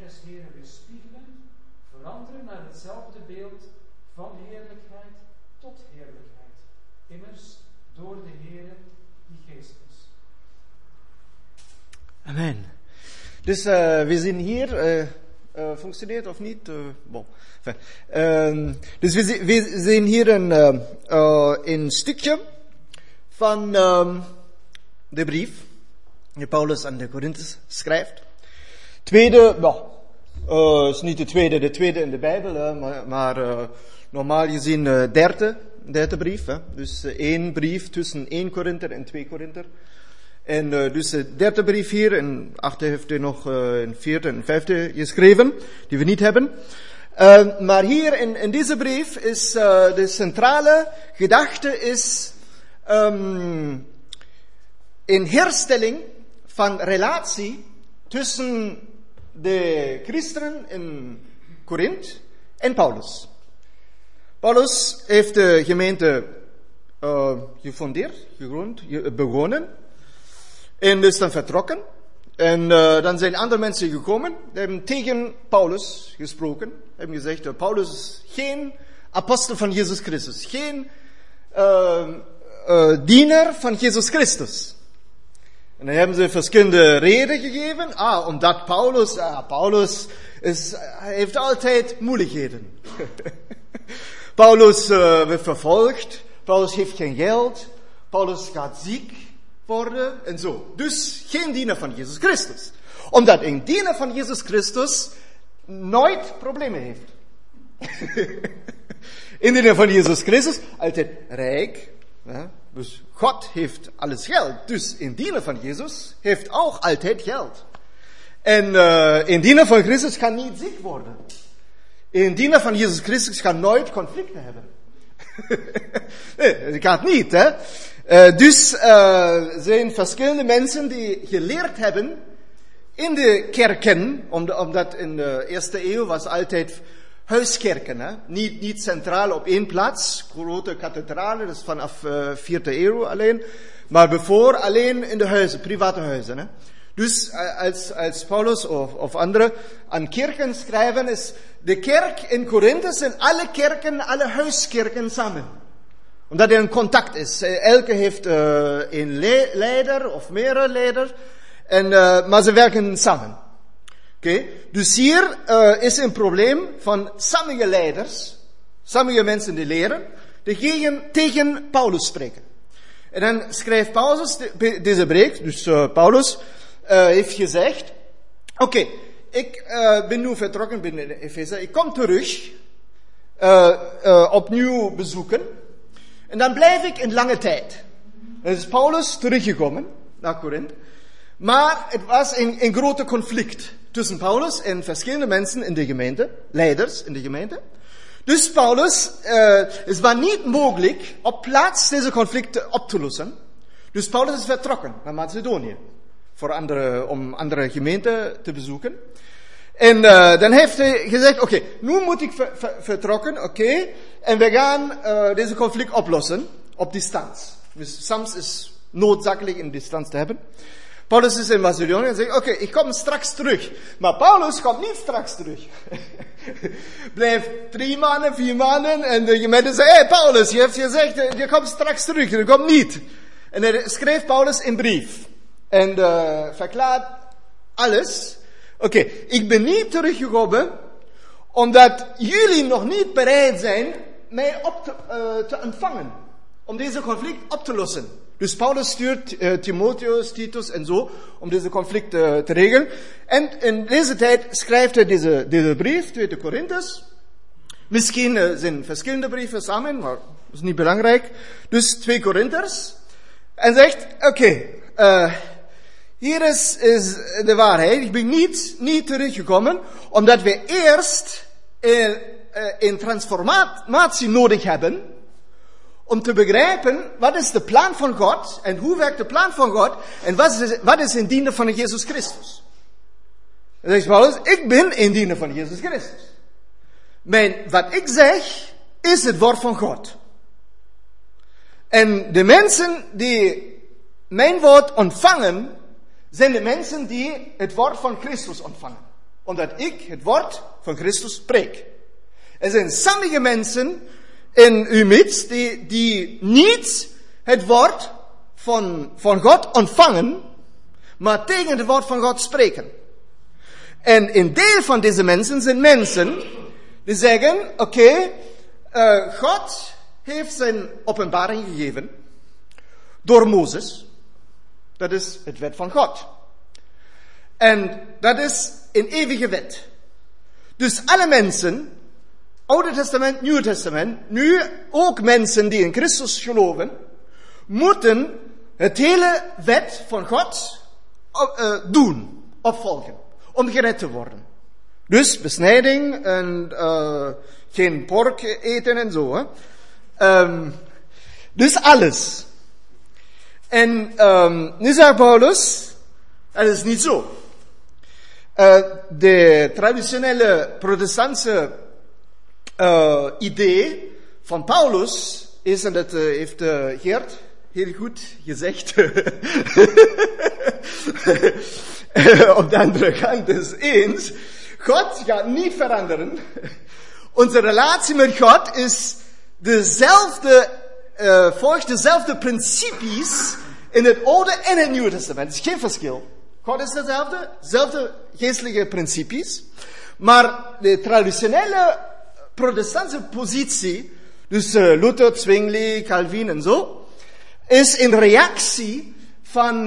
des Heren weerspiegelen, veranderen naar hetzelfde beeld van heerlijkheid tot heerlijkheid, immers door de Heren die geest is. Amen. Dus we zien hier, functioneert of niet? Bon. Dus we zien hier een stukje van de brief die Paulus aan de Korinthus schrijft. Tweede, is niet de tweede in de Bijbel, maar normaal gezien derde brief. Dus één brief tussen 1 Korinther en 2 Korinther. En dus de derde brief hier, en achter heeft hij nog een vierde en vijfde geschreven, die we niet hebben. Maar hier in deze brief is de centrale gedachte is een herstelling van relatie tussen de christenen in Korinthe en Paulus. Paulus heeft de gemeente gefundeerd, begonnen. En is dan vertrokken. En dan zijn andere mensen gekomen. Die hebben tegen Paulus gesproken. Hebben gezegd, Paulus is geen apostel van Jezus Christus. Geen dienaar van Jezus Christus. En dan hebben ze verschillende redenen gegeven. Omdat Paulus heeft altijd moeilijkheden. Paulus wordt vervolgd. Paulus heeft geen geld. Paulus gaat ziek worden en zo. Dus geen dienaar van Jezus Christus. Omdat een dienaar van Jezus Christus nooit problemen heeft. Een dienaar van Jezus Christus altijd rijk. Ja? Dus God heeft alles geld. Dus een dienaar van Jezus heeft ook altijd geld. En een dienaar van Christus kan niet ziek worden. Een dienaar van Jezus Christus kan nooit conflicten hebben. Nee, dat gaat niet, hè. Dus zijn verschillende mensen die geleerd hebben in de kerken, omdat in de eerste eeuw was altijd huiskerken, hè? Niet centraal op één plaats, grote kathedralen, dat is vanaf 4e eeuw alleen, maar bevoor alleen in de huizen, private huizen. Hè? Dus als Paulus of anderen aan kerken schrijven, is de kerk in Korinthe zijn alle kerken, alle huiskerken samen. Omdat er een contact is. Elke heeft een leider of meerdere leiders. Maar ze werken samen. Okay? Dus hier is een probleem van sommige leiders, sommige mensen die leren, die tegen Paulus spreken. En dan schrijft Paulus deze brief. Dus Paulus heeft gezegd, oké, ik ben nu vertrokken binnen Efeze. Ik kom terug, opnieuw bezoeken. En dan blijf ik een lange tijd. Dan is Paulus teruggekomen naar Korinthe. Maar het was een grote conflict tussen Paulus en verschillende mensen in de gemeente, leiders in de gemeente. Dus Paulus, het was niet mogelijk op plaats deze conflicten op te lossen. Dus Paulus is vertrokken naar Macedonië. Om andere gemeenten te bezoeken. En dan heeft hij gezegd, oké, nu moet ik vertrokken, oké. En we gaan deze conflict oplossen op distantie. Dus soms is noodzakelijk een distantie te hebben. Paulus is in Macedonië en zegt, oké, ik kom straks terug. Maar Paulus komt niet straks terug. Blijft 3 maanden, 4 maanden. En de gemeente zegt, hey Paulus, je hebt gezegd, je komt straks terug. Je komt niet. En dan schreef Paulus een brief. En verklaart alles. Oké, ik ben niet teruggekomen, omdat jullie nog niet bereid zijn mij te ontvangen. Om deze conflict op te lossen. Dus Paulus stuurt Timotheus, Titus en zo, om deze conflict te regelen. En in deze tijd schrijft hij deze brief, 2 Korinthus. Misschien zijn verschillende brieven samen, maar dat is niet belangrijk. Dus 2 Korinthers. En zegt, oké, hier is de waarheid. Ik ben niet teruggekomen, omdat we eerst een transformatie nodig hebben, om te begrijpen, wat is de plan van God, en hoe werkt de plan van God, en wat is een dienaar van Jezus Christus. Dan zegt Paulus, ik ben een dienaar van Jezus Christus. Maar wat ik zeg, is het woord van God. En de mensen die mijn woord ontvangen, zijn de mensen die het woord van Christus ontvangen. omdat ik het woord van Christus spreek. Er zijn sommige mensen in uw midst die niet het woord van God ontvangen, maar tegen het woord van God spreken. En een deel van deze mensen zijn mensen die zeggen, oké, God heeft zijn openbaring gegeven door Mozes. Dat is het wet van God. En dat is een eeuwige wet. Dus alle mensen, Oude Testament, Nieuwe Testament, nu ook mensen die in Christus geloven, moeten het hele wet van God doen, opvolgen, om gered te worden. Dus besnijding en geen pork eten en zo. Dus alles. En nu zegt Paulus, dat is niet zo. De traditionele protestantse idee van Paulus is, en dat heeft Geert heel goed gezegd, op de andere kant is eens, God gaat niet veranderen. Onze relatie met God is dezelfde, volgt dezelfde principes in het Oude en het Nieuwe Testament. Er is geen verschil. God is dezelfde geestelijke principes. Maar de traditionele protestantse positie, dus Luther, Zwingli, Calvin en zo, is een reactie van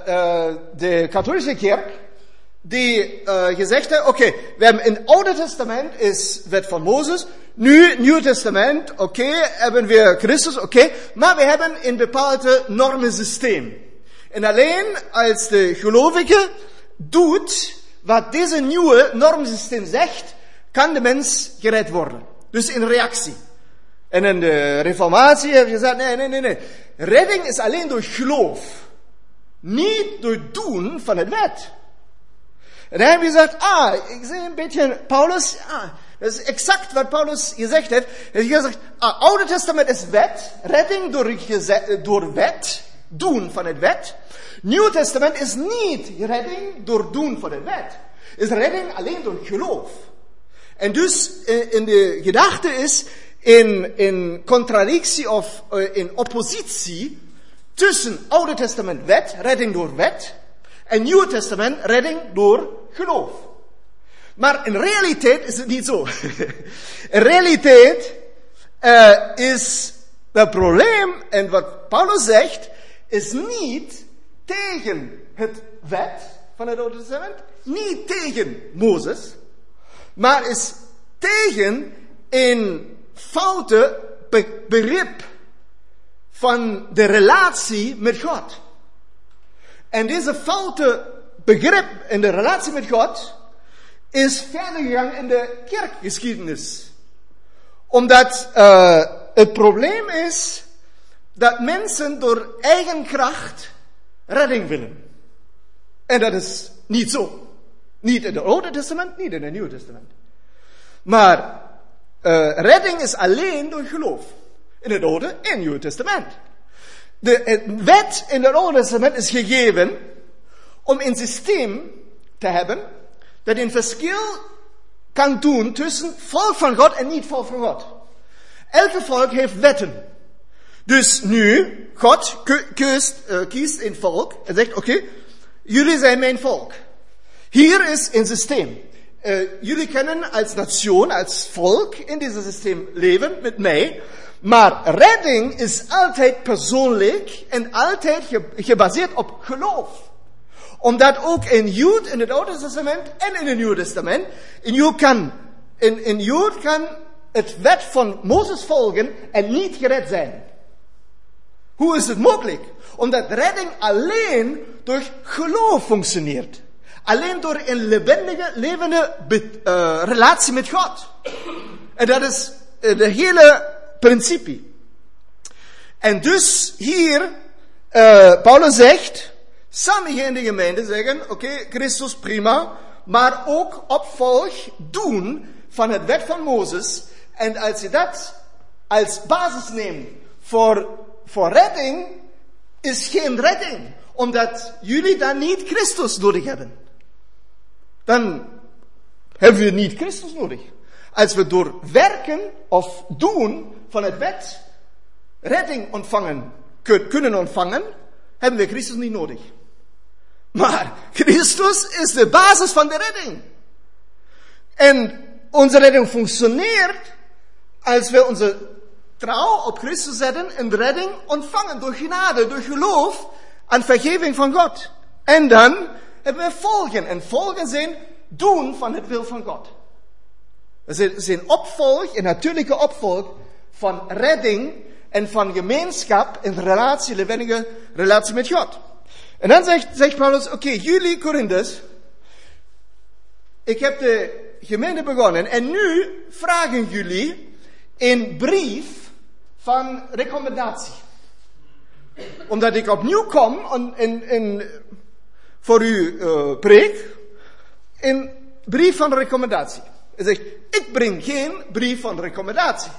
de katholieke kerk, die gezegd heeft, oké, we hebben in het Oude Testament is wet van Mozes, nu Nieuw Testament, oké, hebben we Christus, oké, maar we hebben een bepaald normensysteem. En alleen als de gelovige doet wat deze nieuwe normensysteem zegt, kan de mens gered worden. Dus in reactie. En in de reformatie hebben we gezegd, nee. Redding is alleen door geloof. Niet door doen van het wet. En dan hebben we gezegd, ik zie een beetje Paulus, dat is exact wat Paulus gezegd heeft. Hij heeft gezegd, Oude Testament is wet, redding door wet, doen van het wet. Nieuw Testament is niet redding door doen van het wet. Is redding alleen door geloof. En dus in de gedachte is in contradictie of in oppositie tussen Oude Testament wet, redding door wet, en Nieuwe Testament redding door geloof. Maar in realiteit is het niet zo. In realiteit is het probleem, en wat Paulus zegt, is niet tegen het wet van het Oude Testament, niet tegen Mozes, maar is tegen een foute begrip van de relatie met God. En deze foute begrip in de relatie met God is verder gegaan in de kerkgeschiedenis. Omdat het probleem is dat mensen door eigen kracht redding willen. En dat is niet zo. Niet in het Oude Testament, niet in het Nieuwe Testament. Maar redding is alleen door geloof. In het Oude en Nieuwe Testament. De wet in het Oude Testament is gegeven om een systeem te hebben dat een verschil kan doen tussen volk van God en niet volk van God. Elke volk heeft wetten. Dus nu, God kiest een volk en zegt, oké, jullie zijn mijn volk. Hier is een systeem. Jullie kunnen als nation, als volk in dit systeem leven met mij. Maar redding is altijd persoonlijk en altijd gebaseerd op geloof. Omdat ook een Jood in het Oude Testament en in het Nieuwe Testament, een Jood kan het wet van Mozes volgen en niet gered zijn. Hoe is het mogelijk? Omdat redding alleen door geloof functioneert. Alleen door een levendige, levende relatie met God. En dat is de hele principe. En dus hier, Paulus zegt, sommigen in de gemeente zeggen, oké, Christus prima, maar ook opvolg doen van het wet van Mozes. En als je dat als basis neemt voor redding, is geen redding. Omdat jullie dan niet Christus nodig hebben. Dan hebben we niet Christus nodig. Als we door werken of doen van het wet redding kunnen ontvangen, hebben we Christus niet nodig. Maar Christus is de basis van de redding. En onze redding functioneert als we onze trouw op Christus zetten en de redding ontvangen door genade, door geloof aan vergeving van God. En dan hebben we volgen. En volgen zijn doen van het wil van God. Het is een opvolg, een natuurlijke opvolg van redding en van gemeenschap en relatie, levendige relatie met God. En dan zegt Paulus, oké, jullie Korinthus, ik heb de gemeente begonnen en nu vragen jullie een brief van recommendatie. Omdat ik opnieuw kom en voor u preek, een brief van recommendatie. Hij zegt, ik breng geen brief van recommendatie.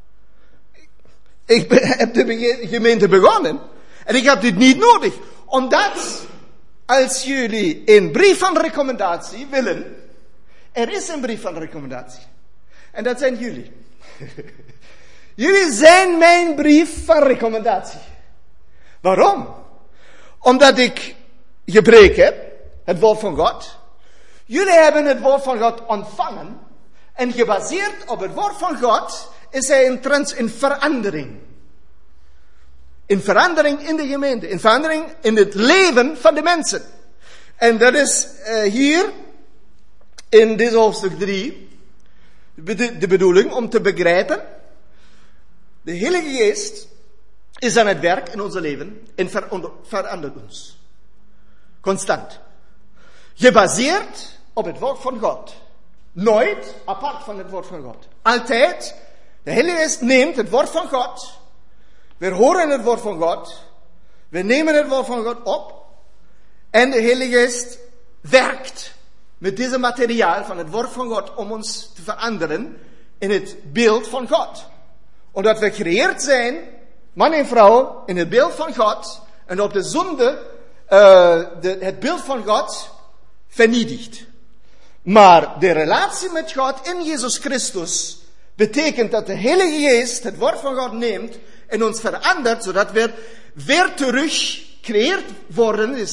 Ik heb de gemeente begonnen en ik heb dit niet nodig. Omdat, als jullie een brief van recommendatie willen, er is een brief van recommendatie. En dat zijn jullie. Jullie zijn mijn brief van recommendatie. Waarom? Omdat ik gepreekt heb, het woord van God. Jullie hebben het woord van God ontvangen. En gebaseerd op het woord van God is er een verandering. Een verandering in de gemeente. Een verandering in het leven van de mensen. En dat is hier in dit hoofdstuk 3 de bedoeling om te begrijpen. De Heilige Geest is aan het werk in ons leven en verandert ons. Constant. Gebaseerd op het woord van God. Nooit apart van het woord van God. Altijd, de Heilige Geest neemt het woord van God. We horen het woord van God. We nemen het woord van God op. En de Heilige Geest werkt met deze materiaal van het woord van God om ons te veranderen in het beeld van God. Omdat we gecreëerd zijn, man en vrouw, in het beeld van God. En op de zonde het beeld van God vernietigt. Maar de relatie met God in Jezus Christus betekent dat de Heilige Geest het woord van God neemt en ons verandert, zodat we weer terug gecreëerd worden,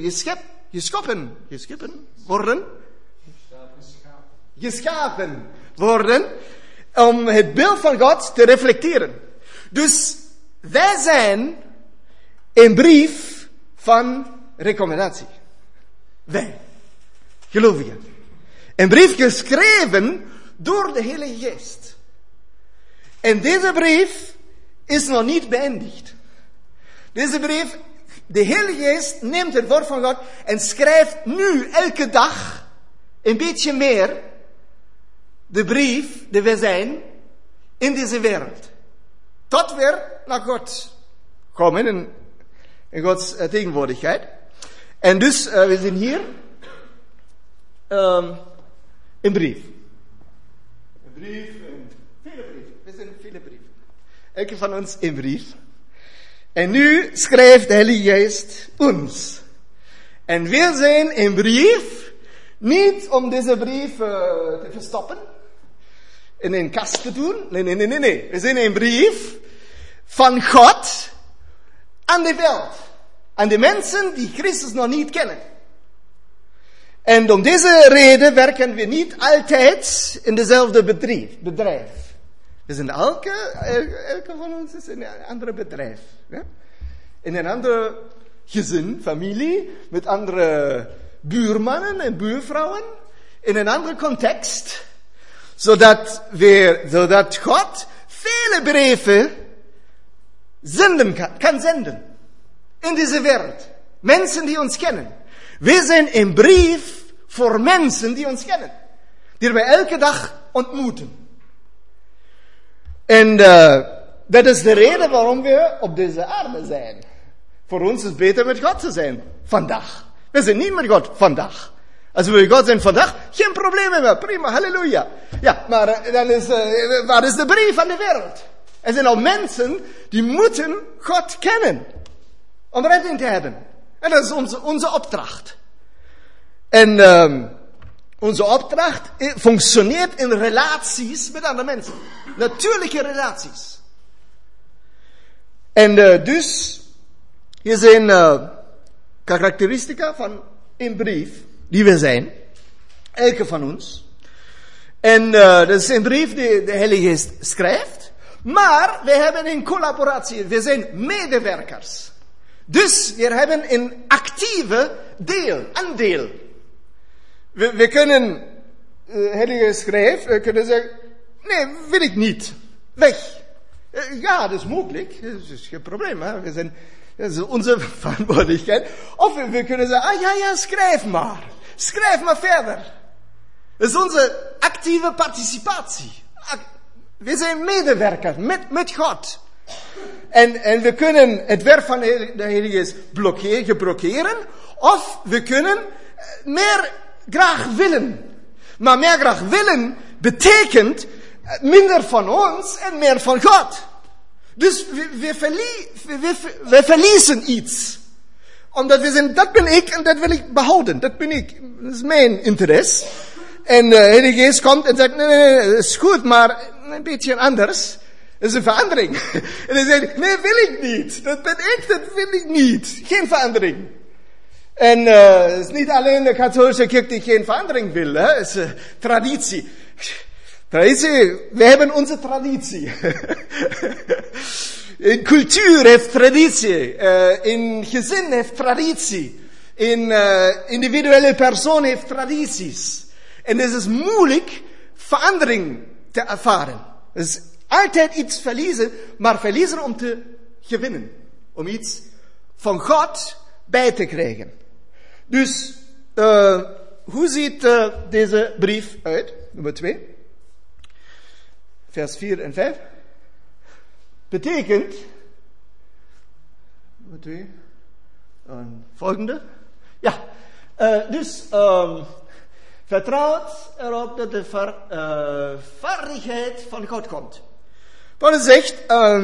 geschapen worden, om het beeld van God te reflecteren. Dus wij zijn een brief van recommendatie. Wij, gelovigen. Een brief geschreven door de Heilige Geest. En deze brief is nog niet beëindigd. Deze brief, de Heilige Geest neemt het woord van God en schrijft nu elke dag een beetje meer de brief die we zijn in deze wereld. Tot we naar God komen in Gods tegenwoordigheid. En dus, we zijn hier een brief. Een brief, vele brieven. We zijn vele brieven. Elke van ons een brief. En nu schrijft de Heilige Geest ons. En we zijn een brief, niet om deze brief te verstoppen, in een kast te doen. Nee. We zijn een brief van God aan de wereld. Aan de mensen die Christus nog niet kennen. En om deze reden werken we niet altijd in dezelfde bedrijf. Dus in elke van ons is in een ander bedrijf. Ja? In een andere gezin, familie, met andere buurmannen en buurvrouwen. In een andere context. Zodat God vele brieven kan zenden. In deze wereld. Mensen die ons kennen. We zijn een brief voor mensen die ons kennen. Die wij elke dag ontmoeten. En dat is de reden waarom we op deze aarde zijn. Voor ons is het beter met God te zijn. Vandaag. We zijn niet met God vandaag. Als we met God zijn vandaag, geen probleem meer. Prima, halleluja. Ja, maar dan is, waar is de brief van de wereld? Er zijn al mensen die moeten God kennen. Om redding te hebben. En dat is onze opdracht. En Onze opdracht functioneert in relaties met andere mensen. Natuurlijke relaties. En dus, hier zijn karakteristica van een brief die we zijn. Elke van ons. En dat is een brief die de Heilige Geest schrijft. Maar we hebben een collaboratie. We zijn medewerkers. Dus we hebben een actieve aandeel. We kunnen, Heilige Geest schrijft, we kunnen zeggen, nee, wil ik niet. Weg. Ja, dat is mogelijk. Dat is geen probleem. Hè? Dat is onze verantwoordelijkheid. Of we kunnen zeggen, ja, schrijf maar. Schrijf maar verder. Dat is onze actieve participatie. We zijn medewerkers met God. En we kunnen het werk van de Heilige Geest blokkeren. Of we kunnen meer graag willen. Maar meer graag willen betekent minder van ons en meer van God. Dus we verliezen iets. Omdat we zeggen, dat ben ik en dat wil ik behouden. Dat ben ik. Dat is mijn interesse. En de Heilige Geest komt en zegt, nee, dat is goed, maar een beetje anders. Dat is een verandering. En hij zegt, nee, wil ik niet. Dat ben ik, dat wil ik niet. Geen verandering. En het is niet alleen de katholieke kerk die geen verandering wil. Hè? Het is traditie. We hebben onze traditie. In cultuur heeft traditie. In gezin heeft traditie. In individuele persoon heeft tradities. En het is moeilijk verandering te ervaren. Het is altijd iets verliezen, maar verliezen om te gewinnen. Om iets van God bij te krijgen. Dus, hoe ziet deze brief uit? Nummer 2. Vers 4 en 5. Betekent, nummer 2, volgende. Ja, dus, vertrouwt erop dat de vaardigheid van God komt. Paulus zegt,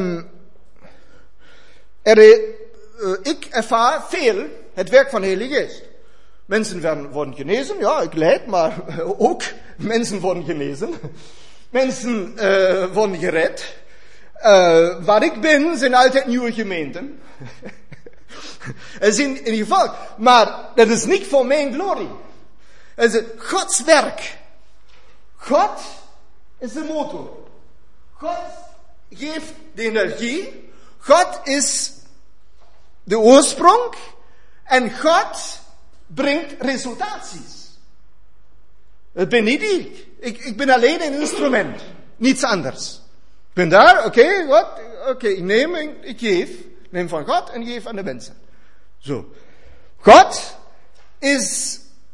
ik ervaar veel het werk van de Heilige Geest. Mensen worden genezen, ja, ik leid, maar ook mensen worden genezen. Mensen worden gered. Waar ik ben, zijn altijd nieuwe gemeenten. Dat is in ieder geval. Maar dat is niet voor mijn glorie. Het is Gods werk. God is de motor. God geeft de energie. God is de oorsprong. En God brengt resultaties. Dat ben niet ik. Ik ben alleen een instrument. Niets anders. Ik ben daar, oké, ik neem en ik geef. Neem van God en geef aan de mensen. Zo. God is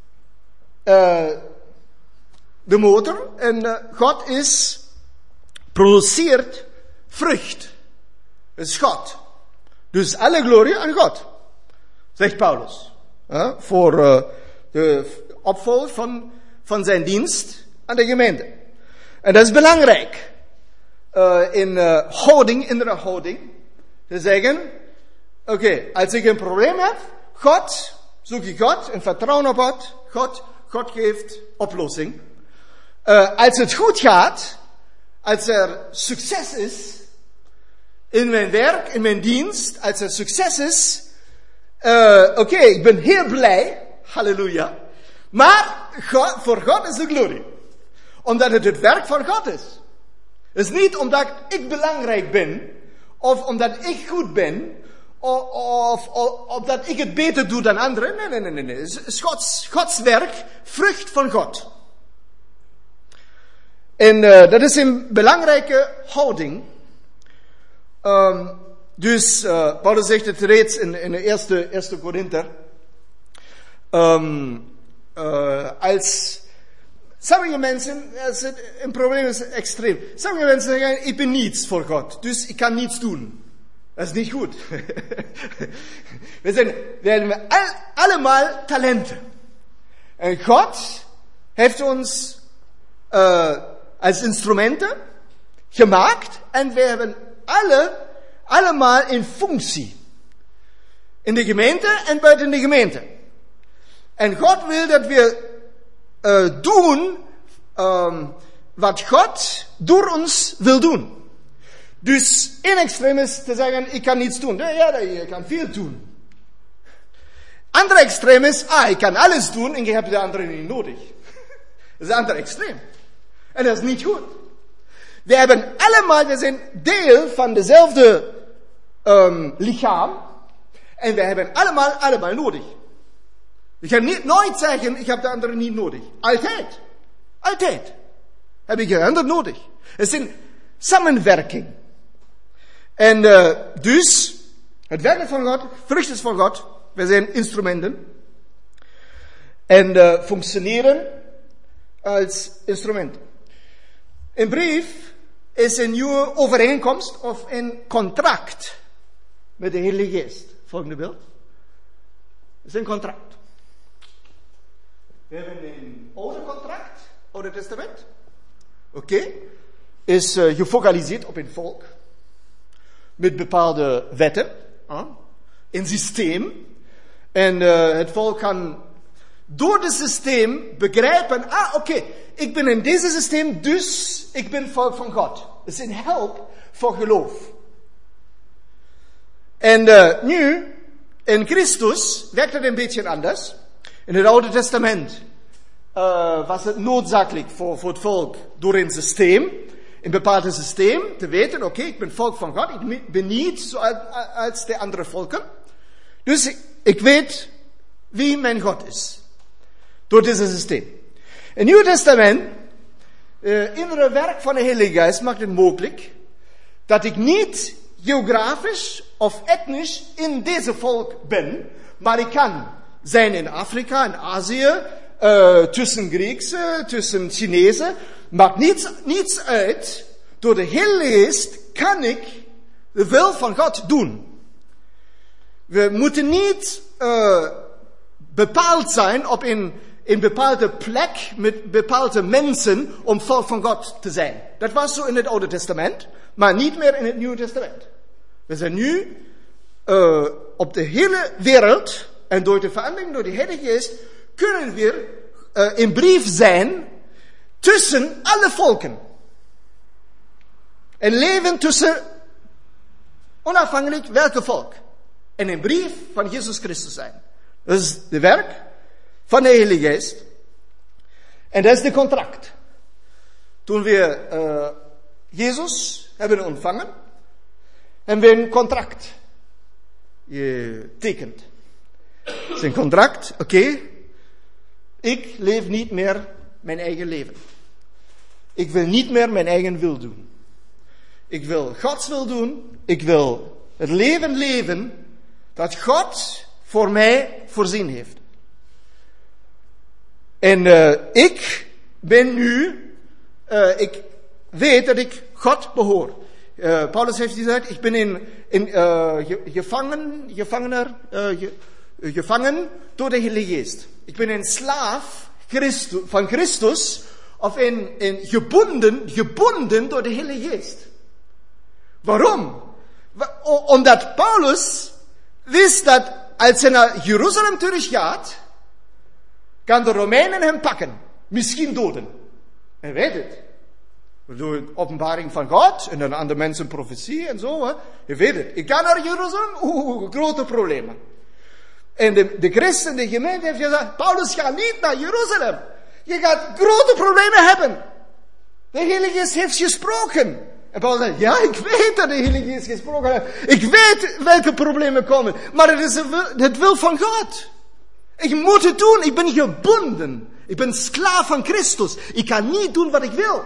de motor en God produceert vrucht. Dat is God. Dus alle glorie aan God. Zegt Paulus. Voor de opvolger van zijn dienst aan de gemeente. En dat is belangrijk. Innere houding. Te zeggen, als ik een probleem heb, zoek ik God en vertrouw op God. God geeft oplossing. Als het goed gaat, als er succes is in mijn werk, in mijn dienst, als er succes is, ik ben heel blij, halleluja. Maar voor God is de glorie. Omdat het werk van God is. Het is niet omdat ik belangrijk ben, of omdat ik goed ben, of omdat ik het beter doe dan anderen. Nee. Het is Gods werk, vrucht van God. En dat is een belangrijke houding. Dus Paulus zegt het reeds in de eerste Korinther. Als sommige mensen, een probleem is extreem. Sommige mensen zeggen, ik ben niets voor God, dus ik kan niets doen. Dat is niet goed. We hebben allemaal talenten. En God heeft ons als instrumenten gemaakt. En we hebben allemaal een functie. In de gemeente en buiten de gemeente. En God wil dat we doen wat God door ons wil doen. Dus één extreem is te zeggen, ik kan niets doen. Ja, je kan veel doen. Andere extreem is, ik kan alles doen en je hebt de andere niet nodig. Dat is een ander extreem. En dat is niet goed. We zijn deel van dezelfde lichaam. En we hebben allemaal nodig. Je kan nooit zeggen, ik heb de andere niet nodig. Altijd. Heb ik de ander nodig. Het is een samenwerking. En dus, het werk van God, vruchten van God, we zijn instrumenten. En functioneren als instrumenten. Een brief is een nieuwe overeenkomst of een contract met de Heilige Geest. Volgende beeld. Het is een contract. We hebben een oude contract, Oude Testament. Oké. Is gefocaliseerd op een volk. Met bepaalde wetten. Een systeem. En het volk kan door het systeem begrijpen, oké, ik ben in deze systeem, dus ik ben volk van God. Het is een help voor geloof. En nu, in Christus, werkt het een beetje anders. In het Oude Testament was het noodzakelijk voor het volk door een systeem, een bepaald systeem, te weten, oké, ik ben volk van God, ik ben niet zoals de andere volken. Dus ik weet wie mijn God is. Door dit systeem. In het Nieuwe Testament, innere werk van de Heilige Geest maakt het mogelijk dat ik niet geografisch of etnisch in deze volk ben, maar ik kan zijn in Afrika, in Azië, tussen Griekse, tussen Chinezen, maakt niets uit. Door de Heilige Geest kan ik de wil van God doen. We moeten niet bepaald zijn op een bepaalde plek met bepaalde mensen om volk van God te zijn. Dat was zo in het Oude Testament, maar niet meer in het Nieuwe Testament. We zijn nu op de hele wereld en door de verandering door de Heilige Geest kunnen we een brief zijn tussen alle volken. En leven tussen onafhankelijk welke volk. En een brief van Jezus Christus zijn. Dat is het werk van de Heilige Geest. En dat is de contract. Toen we Jezus hebben ontvangen, hebben we een contract getekend. Het is een contract, oké. Ik leef niet meer mijn eigen leven. Ik wil niet meer mijn eigen wil doen. Ik wil Gods wil doen. Ik wil het leven leven dat God voor mij voorzien heeft. En ik ben nu, ik weet dat ik God behoor. Paulus heeft gezegd, ik ben gevangen door de Heilige Geest. Ik ben een slaaf van Christus, of gebonden door de Heilige Geest. Waarom? Omdat Paulus wist dat als hij naar Jeruzalem terug gaat, kan de Romeinen hem pakken. Misschien doden. En weet het. Door de openbaring van God en dan andere mensen profetie en zo. Hè. Je weet het. Ik ga naar Jeruzalem. Grote problemen. En de christen, de gemeente heeft gezegd, Paulus gaat niet naar Jeruzalem. Je gaat grote problemen hebben. De Heilige Geest heeft gesproken. En Paulus zegt, ja, ik weet dat de Heilige Geest gesproken heeft. Ik weet welke problemen komen. Maar het is het wil van God. Ik moet het doen. Ik ben gebonden. Ik ben slaaf van Christus. Ik kan niet doen wat ik wil.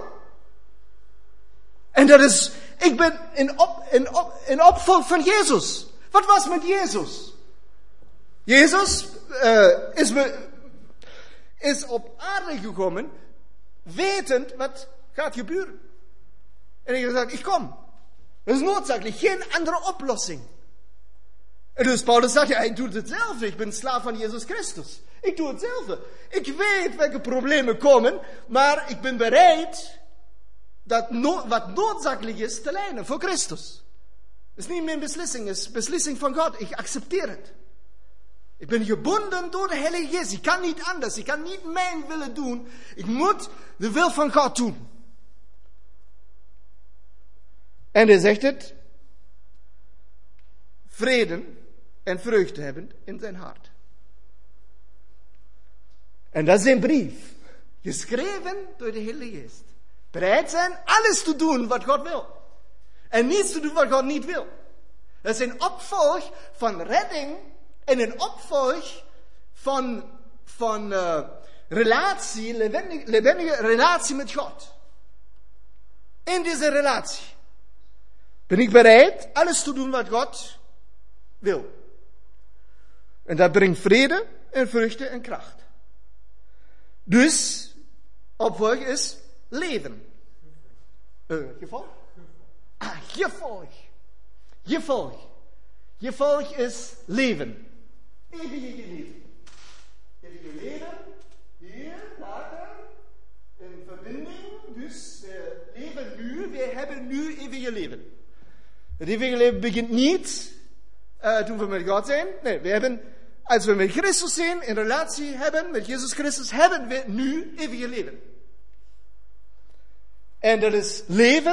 En dat is, ik ben een opvolger van Jezus. Wat was met Jezus? Jezus is op aarde gekomen, wetend wat gaat gebeuren. En hij zei, ik kom. Dat is noodzakelijk, geen andere oplossing. En dus Paulus zegt, ja, ik doe hetzelfde. Ik ben slaaf van Jezus Christus. Ik doe hetzelfde. Ik weet welke problemen komen, maar ik ben bereid wat noodzakelijk is te lijden voor Christus. Het is niet mijn beslissing, het is beslissing van God. Ik accepteer het. Ik ben gebonden door de Heilige Geest. Ik kan niet anders. Ik kan niet mijn willen doen. Ik moet de wil van God doen. En hij zegt het. Vrede en vreugde hebben in zijn hart. En dat is een brief. Geschreven door de Heilige Geest. Bereid zijn alles te doen wat God wil. En niets te doen wat God niet wil. Dat is een opvolg van redding. En een opvolg van relatie, levendige relatie met God. In deze relatie ben ik bereid alles te doen wat God wil. En dat brengt vrede en vreugde en kracht. Dus, opvolg is leven. Gevolg? Gevolg. Gevolg. Gevolg is leven. Eeuwige leven. Eeuwige leven, hier, later, in verbinding. Dus we leven nu, we hebben nu eeuwige leven. Het eeuwige leven begint niet toen we met God zijn. Nee, we hebben, als we met Christus zijn, in relatie hebben met Jezus Christus, hebben we nu eeuwige leven. En dat is leven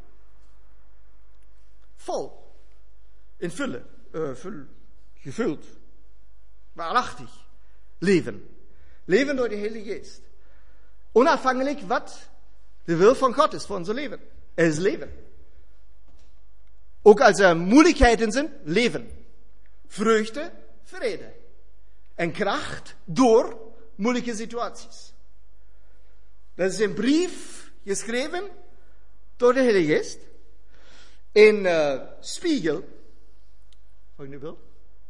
vol. In vullen. Gevuld. Waarachtig. Leven. Leven door de Heilige Geest. Onafhankelijk wat de wil van God is voor ons leven. Er is leven. Ook als er moeilijkheden zijn, leven. Vreugde, vrede. En kracht door moeilijke situaties. Dat is een brief geschreven door de Heilige Geest. In spiegel. Wat nu wil?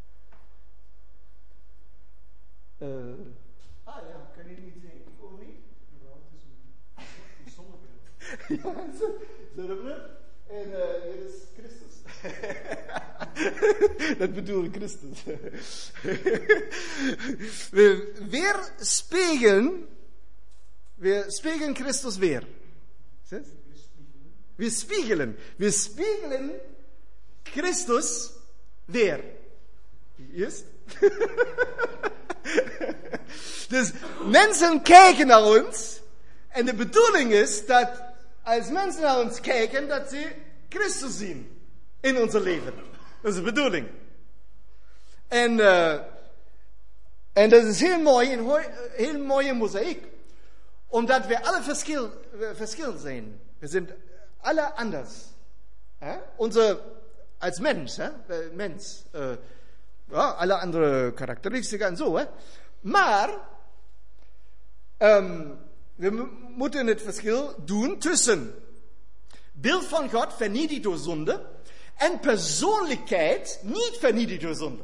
Ja, kan je niet zien. Ik ook niet. Ja, het is een zonnebril. Ja, zonnebril. En hier is Christus. Dat bedoel ik, Christus. We spiegelen Christus weer. We spiegelen Christus weer. Juist? Dus mensen kijken naar ons. En de bedoeling is dat als mensen naar ons kijken, dat ze Christus zien in ons leven. Dat is de bedoeling. En dat is heel mooi, een heel mooie mozaïek. Omdat we alle verschil zijn. We zijn alle anders. Als mens, alle andere karakteristieken en zo. Maar we moeten het verschil doen tussen beeld van God vernietigd door zonde en persoonlijkheid niet vernietigd door zonde.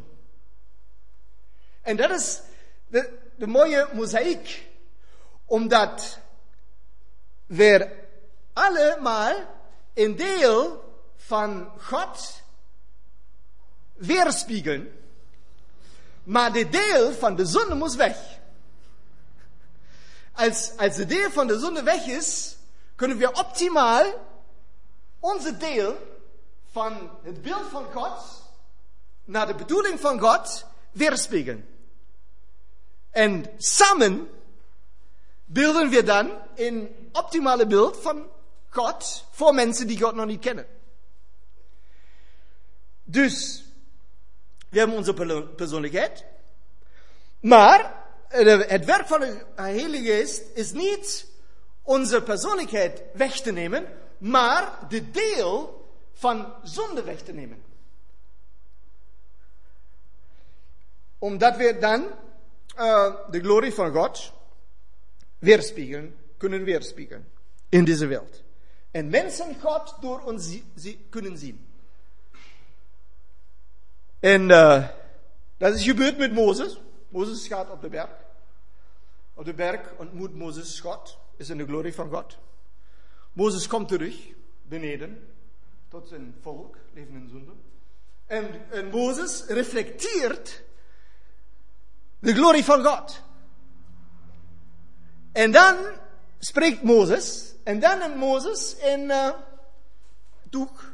En dat is de mooie mozaïek. Omdat we allemaal een deel van God weerspiegelen. Maar de deel van de zonde moet weg. Als de deel van de zonde weg is, kunnen we optimaal onze deel van het beeld van God naar de bedoeling van God weerspiegelen. En samen beelden we dan een optimale beeld van God voor mensen die God nog niet kennen. Dus we hebben onze persoonlijkheid, maar het werk van de Heilige Geest is niet onze persoonlijkheid weg te nemen, maar de deel van zonde weg te nemen. Omdat we dan de glorie van God kunnen weerspiegelen in deze wereld. En mensen God door ons kunnen zien. En dat is gebeurd met Mozes. Mozes gaat op de berg. Op de berg ontmoet Mozes God. Is in de glorie van God. Mozes komt terug beneden tot zijn volk, leven in zonde. En Mozes reflecteert de glorie van God. En dan spreekt Mozes. En dan neemt Mozes een doek.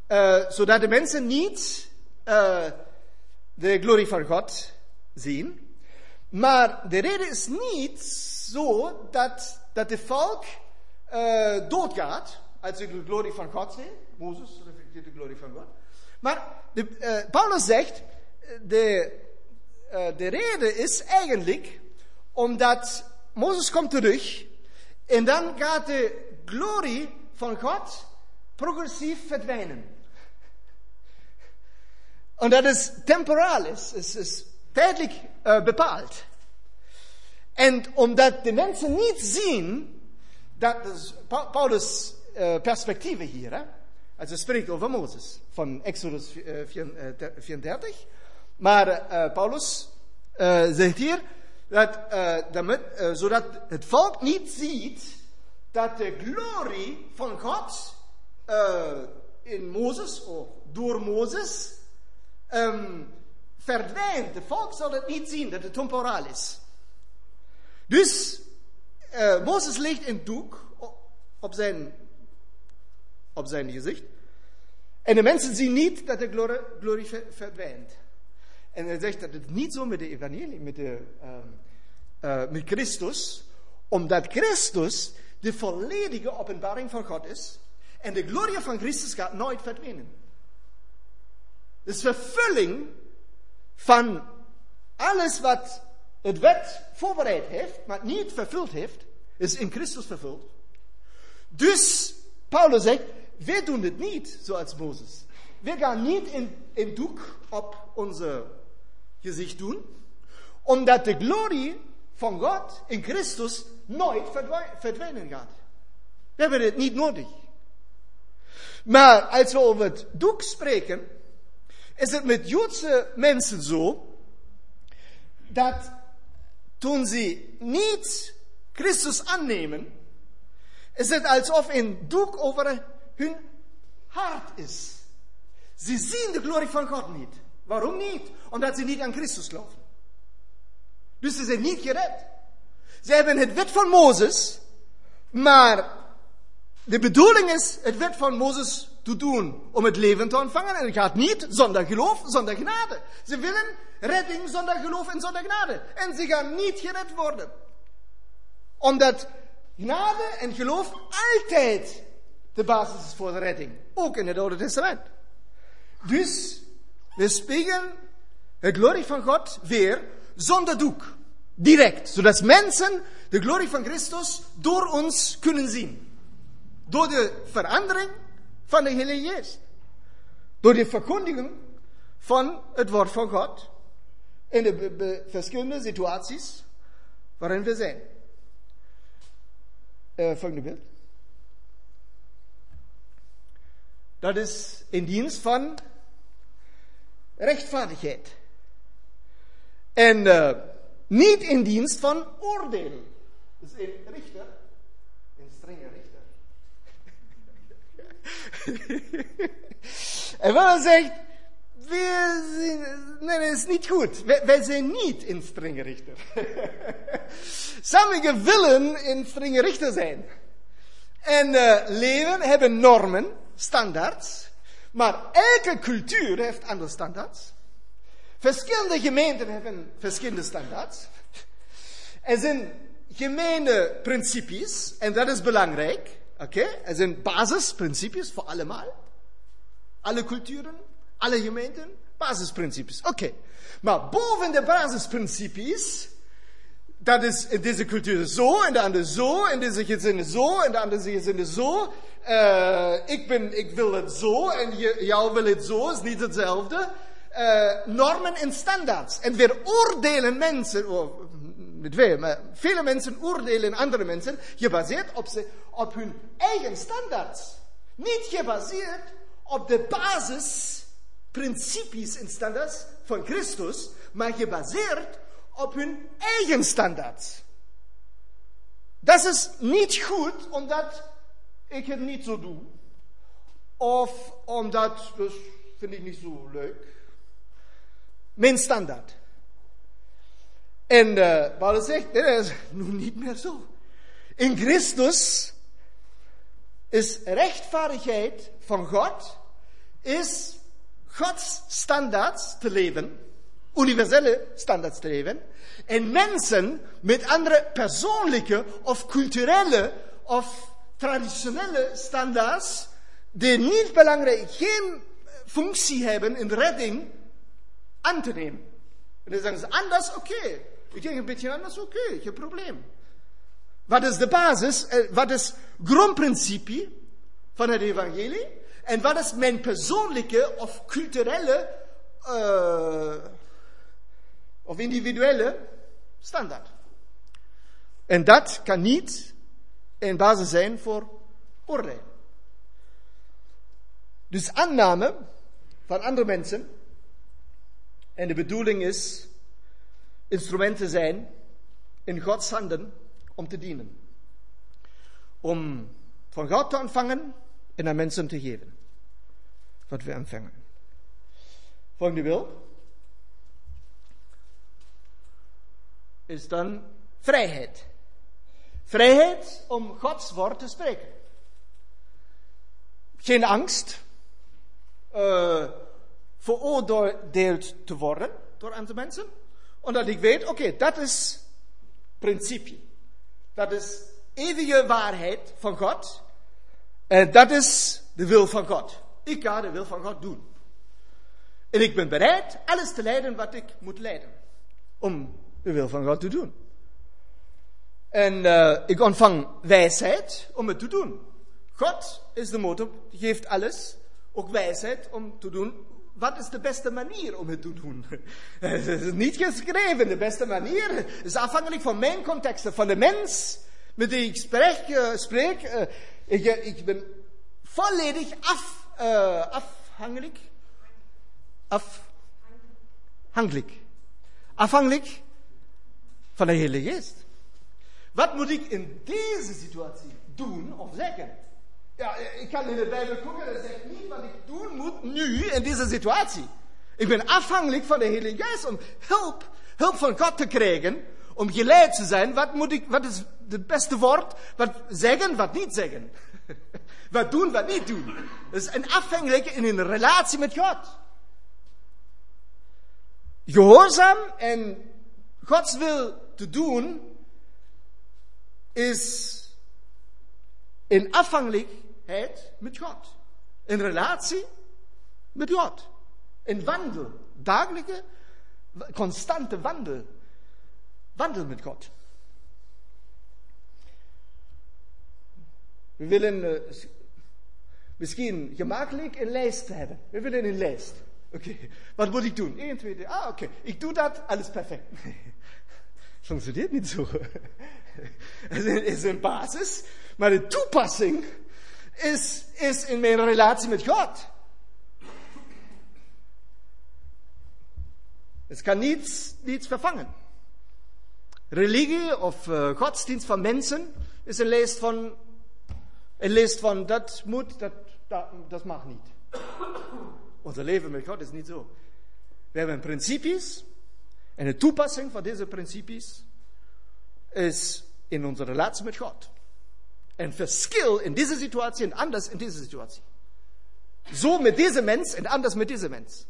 zodat de mensen niet de glorie van God zien. Maar de reden is niet zo dat de volk doodgaat als ze de glorie van God zien. Mozes reflecteert de glorie van God. Maar Paulus zegt, de reden is eigenlijk omdat Mozes komt terug en dan gaat de glorie van God progressief verdwijnen. En dat is temporaal, is tijdelijk bepaald. En omdat de mensen niet zien, dat is Paulus' perspectieven hier, hè? Als hij spreekt over Mozes, van Exodus 34. Maar Paulus zegt hier, zodat het volk niet ziet dat de glorie van God in Mozes, of door Mozes, verdwijnt. De volk zal het niet zien, dat het temporaal is. Dus, Mozes legt een doek op zijn gezicht. En de mensen zien niet dat de glorie verdwijnt. En hij zegt dat het niet zo met de evangelie, met Christus, omdat Christus de volledige openbaring van God is. En de glorie van Christus gaat nooit verdwijnen. De vervulling van alles wat het wet voorbereid heeft, maar niet vervuld heeft, is in Christus vervuld. Dus, Paulus zegt, wij doen het niet zoals Mozes. We gaan niet een doek op onze gezicht doen, omdat de glorie van God in Christus nooit verdwijnen gaat. We hebben het niet nodig. Maar als we over het doek spreken, is het met Joodse mensen zo, dat toen ze niet Christus aannemen, is het alsof een doek over hun hart is. Ze zien de glorie van God niet. Waarom niet? Omdat ze niet aan Christus geloven. Dus ze zijn niet gered. Ze hebben het wet van Mozes, maar de bedoeling is het wet van Mozes te doen om het leven te ontvangen. En het gaat niet zonder geloof, zonder genade. Ze willen redding zonder geloof en zonder genade. En ze gaan niet gered worden. Omdat genade en geloof altijd de basis is voor de redding. Ook in het Oude Testament. Dus we spiegelen de glorie van God weer zonder doek. Direct. Zodat mensen de glorie van Christus door ons kunnen zien. Door de verandering van de Heilige Geest. Door de verkondiging van het woord van God. In de verschillende situaties waarin we zijn. Volgende beeld. Dat is in dienst van rechtvaardigheid. En niet in dienst van oordeel. Dus een richter, een strenge richter. En wat hij zegt, nee, dat is niet goed. Wij zijn niet een strenge richter. Sommigen willen een strenge richter zijn. En leven hebben normen, standaards. Maar elke cultuur heeft andere standaards. Verschillende gemeenten hebben verschillende standaards. Er zijn gemene principes, en dat is belangrijk. Okay? Er zijn basisprincipes voor allemaal. Alle culturen, alle gemeenten, basisprincipes. Oké. Maar boven de basisprincipes, dat is in deze cultuur zo, en de andere zo, in deze gezinnen zo, en de andere gezinnen zo. Ik wil het zo, en jou wil het zo, is niet hetzelfde. Normen en standaards. En weer oordelen mensen, maar vele mensen oordelen andere mensen, gebaseerd op hun eigen standaards. Niet gebaseerd op de basisprincipes en standaards van Christus, maar gebaseerd op hun eigen standaards. Dat is niet goed, omdat ik het niet zo doe. Of omdat, dat vind ik niet zo leuk. Mijn standaard. En Paulus zegt, nee, dat is nu niet meer zo. In Christus is rechtvaardigheid van God is Gods standaards te leven, universele standaards te leven, en mensen met andere persoonlijke of culturele of traditionele standaards, die niet belangrijk, geen functie hebben in de redding, aan te nemen. En dan zeggen ze, anders, oké. Ik denk een beetje anders, oké, geen probleem. Wat is de basis, wat is het grondprincipe van het evangelie? En wat is mijn persoonlijke of culturele of individuele standaard? En dat kan niet een basis zijn voor oordeel. Dus aanname van andere mensen, en de bedoeling is instrumenten zijn in Gods handen om te dienen. Om van God te ontvangen en aan mensen te geven. Wat we ontvangen. Volgende beeld is dan vrijheid. Vrijheid om Gods woord te spreken. Geen angst veroordeeld te worden door andere mensen. Omdat ik weet, oké, dat is principe. Dat is eeuwige waarheid van God. En dat is de wil van God. Ik ga de wil van God doen. En ik ben bereid alles te leiden wat ik moet leiden. Om de wil van God te doen. En ik ontvang wijsheid om het te doen. God is de motor, die geeft alles. Ook wijsheid om te doen. Wat is de beste manier om het te doen? Het is niet geschreven. De beste manier is afhankelijk van mijn context. Van de mens met wie ik spreek. Ik ben volledig afhankelijk van de Heilige Geest. Wat moet ik in deze situatie doen of zeggen? Ja, ik kan in de Bijbel gucken, dat zegt niet wat ik doen moet nu in deze situatie. Ik ben afhankelijk van de Heilige Geest om hulp van God te krijgen, om geleid te zijn. Wat is het beste woord? Wat zeggen, wat niet zeggen. Wat doen, wat niet doen. Dat is een afhankelijke in een relatie met God. Gehoorzaam en Gods wil te doen is in afhankelijkheid met God. In relatie met God. In wandel. Dagelijke, constante wandel. Wandel met God. We willen misschien gemakkelijk een lijst hebben. We willen een lijst. Oké, wat moet ik doen? 1, 2, 3. Oké. Ik doe dat, alles perfect. Functioneert niet zo. Het is een basis, maar de toepassing is in mijn relatie met God. Het kan niets vervangen. Religie of godsdienst van mensen is een lijst van dat moet, dat mag niet. Ons leven met God is niet zo. We hebben principes en de toepassing van deze principes is in onze relatie met God. Een verschil in deze situatie en anders in deze situatie. Zo met deze mens en anders met deze mens.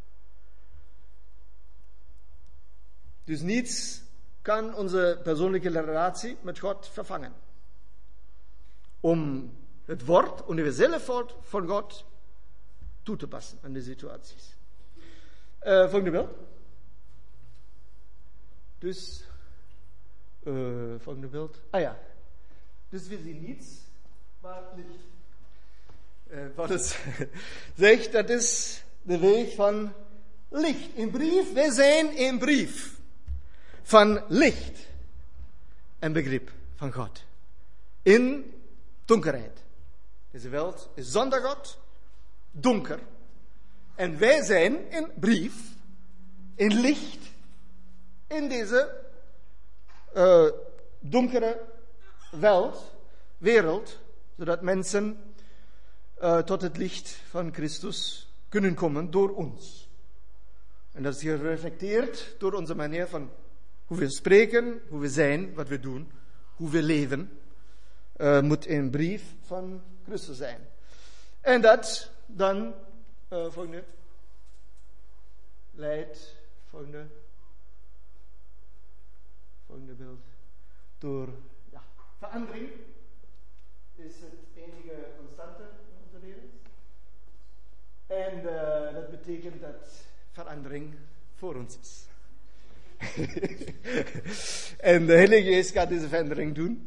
Dus niets kan onze persoonlijke relatie met God vervangen. Om het woord, universele woord van God toe te passen aan de situaties. Volgende beeld. Dus, volgende beeld. Dus we zien niets, maar licht. Paulus zegt, dat is de weg van licht. Een brief, wij zijn een brief van licht en begrip van God. In donkerheid. Deze wereld is zonder God, donker. En wij zijn een brief, een licht, in deze donkere wereld, zodat mensen tot het licht van Christus kunnen komen door ons. En dat is gereflecteerd door onze manier van hoe we spreken, hoe we zijn, wat we doen, hoe we leven. Moet een brief van Christus zijn. En dat dan Folgende. Leid, folgende beeld. Door verandering is het enige constante in onze leven. En dat betekent dat verandering voor ons is. En de Heilige Geest gaat deze verandering doen.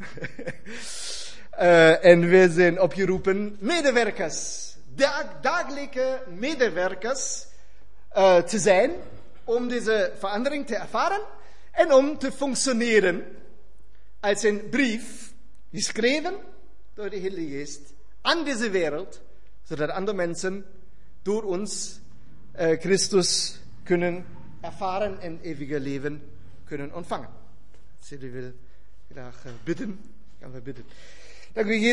En we zijn opgeroepen medewerkers, dagelijkse medewerkers te zijn om deze verandering te ervaren en om te functioneren als een brief geschreven door de Heilige Geest aan deze wereld, zodat andere mensen door ons Christus kunnen ervaren en eeuwige leven kunnen ontvangen. Als jullie wil graag bidden, gaan we bidden. Dank u, Jezus.